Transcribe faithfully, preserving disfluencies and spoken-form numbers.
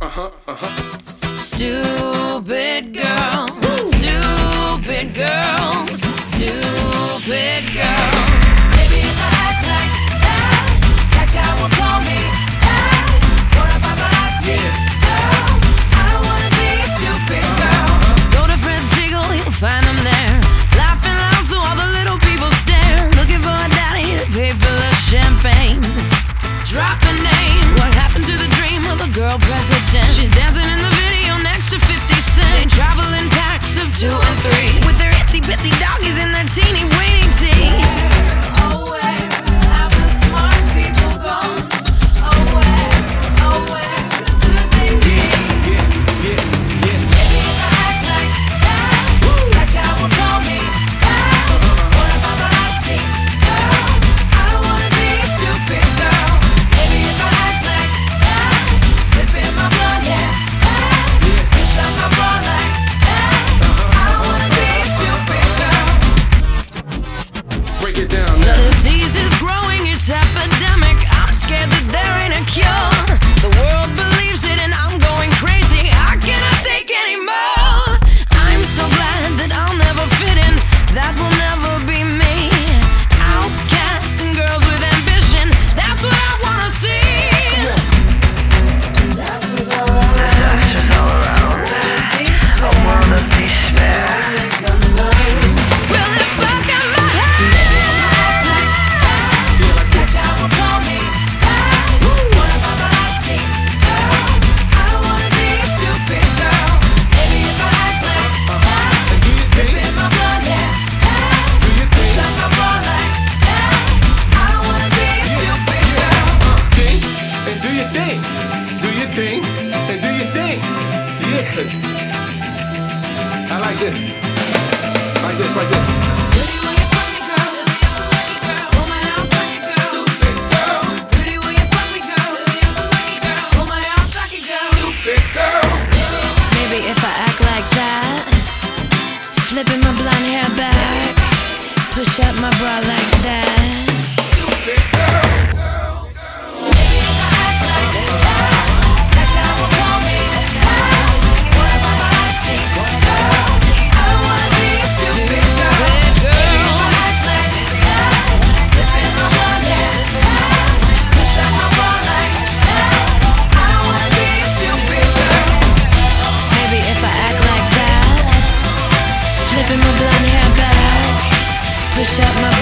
Uh-huh, uh-huh. Stupid girl, stupid girls, stupid girls. Maybe if I act like that, that guy will call me that. What up, paparazzi? Girl, I don't wanna be a stupid girl. Go to Fred Siegel, you'll find them there, laughing loud so all the little people stare, looking for a daddy to pay for the champagne. Drop a name. What happened to the dream of a girl president? She's dancing in the video next to fifty cent. They travel in packs of two and three, with their itsy bitsy doggies and their teeny weeny teeth. Oh, where have the smart people gone? Oh, where, oh, where could they be? Yeah, yeah, yeah. Maybe if I act like that, that guy will call me that. What up, paparazzi? Girl, I don't wanna be a stupid girl. Maybe if I act like that, flipping my blood, yeah, that. Push up my bra like that. I don't wanna be a stupid girl. Break it down The now. disease is growing, it's epidemic. I'm scared that there ain't a cure. The world believes it and I'm going crazy. I cannot take anymore. I'm so glad that I'll never fit in. That will never be me. Outcast and girls with ambition, that's what I wanna see. Disasters all around. Disasters all around. A world of despair. Well, if I got my head, that guy will call me that. What up, paparazzi? Girl, I don't wanna be a stupid girl. Maybe if I act like that, flipping my blood, yeah, that. Push up my bra like that. I don't wanna be a stupid girl. Think and do your thing. Do your thing and do your thing. Yeah. I like this. Like this, like this. Pretty when you fuck me, girl. Pull my hair, suck it, girl. Stupid girl. Pretty when you fuck me, girl. Pull my hair, suck it, girl. Stupid girl. Maybe if I act like that, flipping my blonde hair back, push up my bra like that. Stupid girl. Maybe if I act like that, that guy will call me that. What up, paparazzi? Girl, I don't wanna be a stupid girl. Maybe if I act like that, flipping my blonde hair back, push up my bra like that. I don't wanna be a stupid girl. Maybe if I act like that, flipping my blonde hair back, push up my